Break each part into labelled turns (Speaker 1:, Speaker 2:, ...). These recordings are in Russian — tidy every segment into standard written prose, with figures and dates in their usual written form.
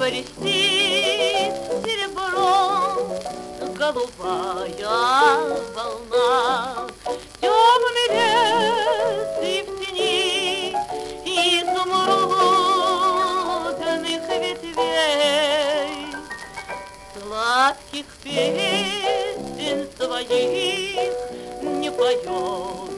Speaker 1: блестит серебром голубая волна. Темный лес и в тени изумрудных ветвей сладких песен своих не поет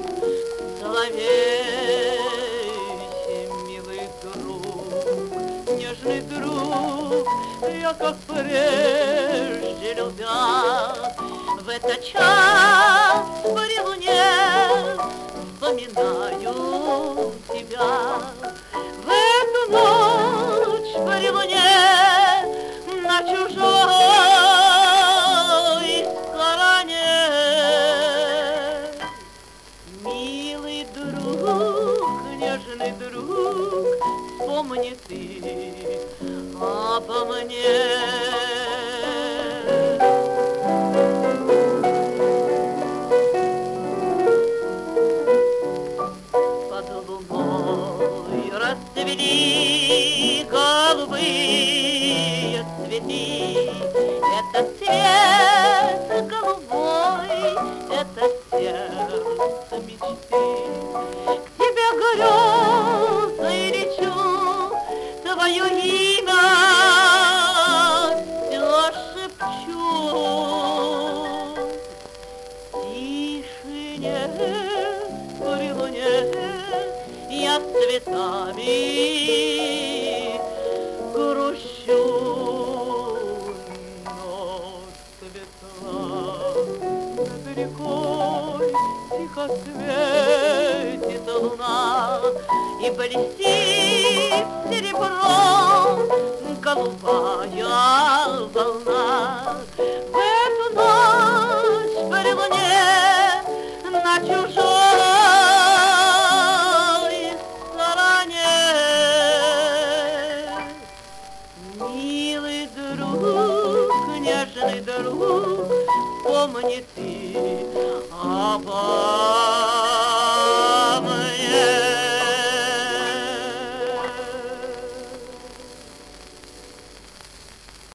Speaker 1: соловей. Милый друг, нежный друг, я как прежде любя, в этот час при луне вспоминаю тебя. В эту ночь при луне на чужой стороне. Милый друг, нежный друг, вспомни ты обо мне. Под луной расцвели голубые цветы. Это цвет голубой, это сердце мечты. К тебе грезой лечу, твое имя все шепчу. В тишине при луне я с цветами грущу, но цвета над рекой тихо светит луна и блестит серебром голубая волна. В эту ночь при луне на чужой стороне. Милый друг, нежный друг, помни ты обо